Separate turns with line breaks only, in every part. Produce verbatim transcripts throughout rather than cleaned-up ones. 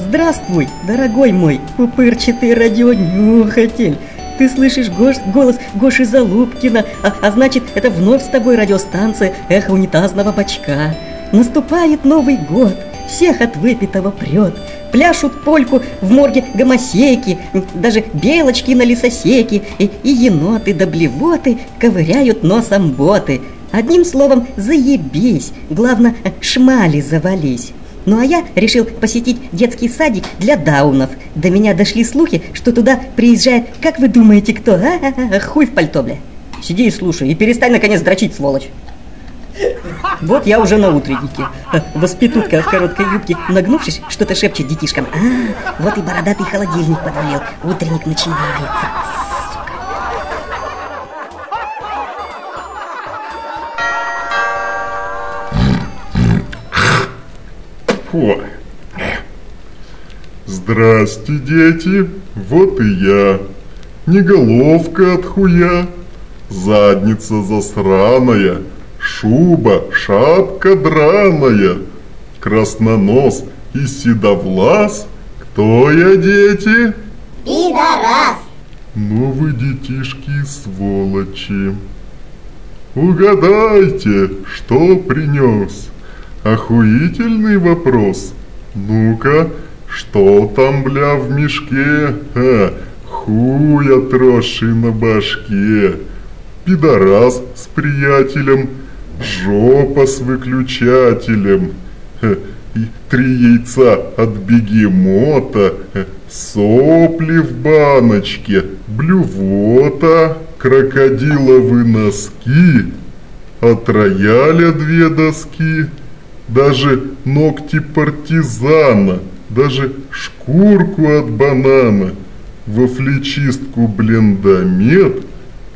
Здравствуй, дорогой мой пупырчатый радионюхатель. Ты слышишь гош, голос Гоши Залупкина, а, а значит, это вновь с тобой радиостанция «Эхо унитазного бачка». Наступает Новый год, всех от выпитого прет. Пляшут польку в морге гомосеки, даже белочки на лесосеки, и, и еноты да блевоты ковыряют носом боты. Одним словом, заебись, главное, шмали завались. Ну а я решил посетить детский садик для даунов. До меня дошли слухи, что туда приезжает, как вы думаете, кто? А-а-а, хуй в пальто, бля. Сиди и слушай, и перестань наконец дрочить, сволочь. Вот я уже на утреннике. Воспитутка в короткой юбке, нагнувшись, что-то шепчет детишкам. А, вот и бородатый холодильник подвалил. Утренник начинается.
Фу. Здрасте, дети. Вот и я. Не головка от хуя, задница засраная, шуба, шапка драная, краснонос и седовлас. Кто я, дети?
Пидорас!
Ну вы, детишки, сволочи. Угадайте, что принес? Охуительный вопрос. Ну-ка, что там, бля, в мешке? А, хуй отросший на башке. Пидорас с приятелем, жопа с выключателем, и три яйца от бегемота, сопли в баночке, блювота, крокодиловы носки, от рояля две доски, даже ногти партизана, даже шкурку от банана, вафлечистку блендомет,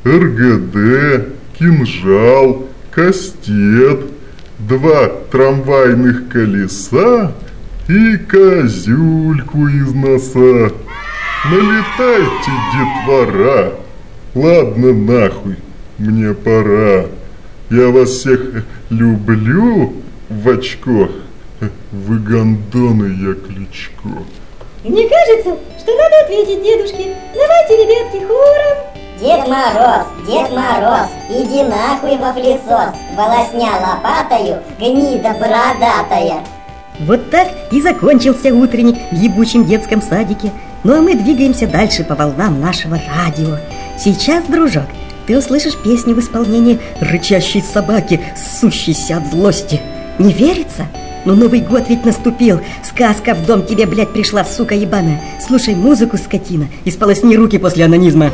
РГД, кинжал, кастет, два трамвайных колеса и козюльку из носа. Налетайте, детвора. Ладно, нахуй, мне пора. Я вас всех люблю в очко. Вы гондоны, я Кличко.
Мне кажется, что надо ответить дедушке. Давайте, ребятки, хором. Дед Мороз, Дед Мороз, иди нахуй во флисос, волосня лопатою, гнида бородатая.
Вот так и закончился утренник в ебучем детском садике. Ну а мы двигаемся дальше по волнам нашего радио. Сейчас, дружок, ты услышишь песню в исполнении рычащей собаки, ссущейся от злости. Не верится? Но Новый год ведь наступил. Сказка в дом тебе, блядь, пришла, сука ебаная. Слушай музыку, скотина, и сполосни руки после онанизма.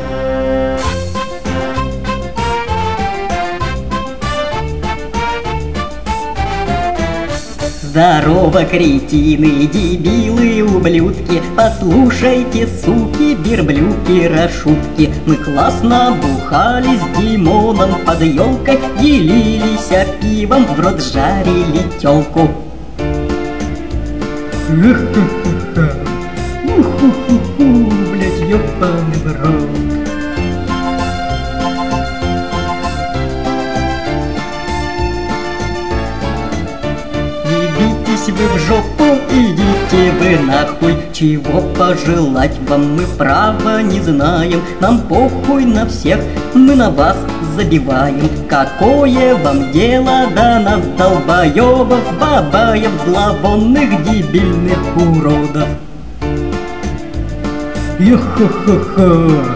Здорово, кретины, дебилы, ублюдки, послушайте, суки, верблюки, рашутки. Мы классно бухали с Димоном под елкой, делились пивом, в рот жарили тёлку. Уху-ху-ху, блядь, ёбаный в рот. Вы в жопу, идите вы нахуй. Чего пожелать вам мы право не знаем. Нам похуй на всех, мы на вас забиваем. Какое вам дело до нас, долбоёбов, бабаев, зловонных, дебильных уродов? Ё-хо-хо-хо.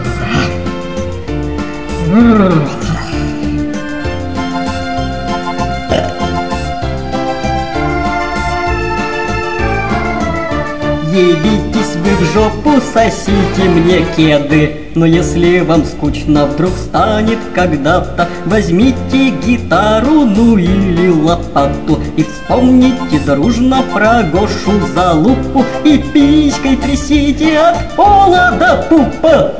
Ебитесь вы в жопу, сосите мне кеды. Но если вам скучно вдруг станет когда-то, возьмите гитару, ну или лопату, и вспомните дружно про Гошу Залупу, и писькой трясите от пола до пупа.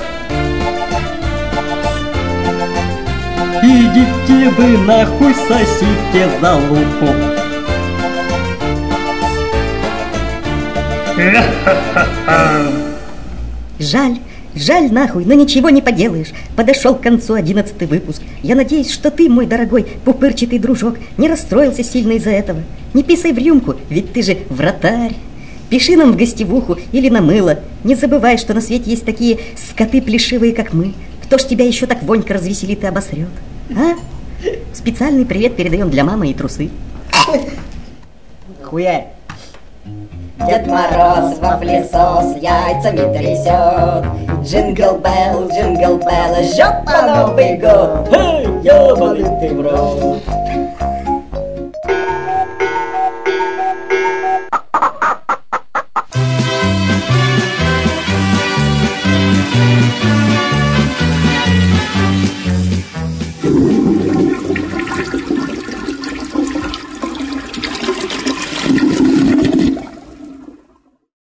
Идите вы нахуй, сосите Залупу. Жаль, жаль нахуй, но ничего не поделаешь. Подошел к концу одиннадцатый выпуск. Я надеюсь, что ты, мой дорогой пупырчатый дружок, не расстроился сильно из-за этого. Не писай в рюмку, ведь ты же вратарь. Пиши нам в гостевуху или на мыло. Не забывай, что на свете есть такие скоты плешивые, как мы. Кто ж тебя еще так вонько развеселит и обосрет? А? Специальный привет передаем для мамы и трусы. Хуя.
Дед Мороз во пылесос яйцами трясет. Джингл-белл, джингл-белл, жопа Новый год.
Эй, ёбаный ты в рот.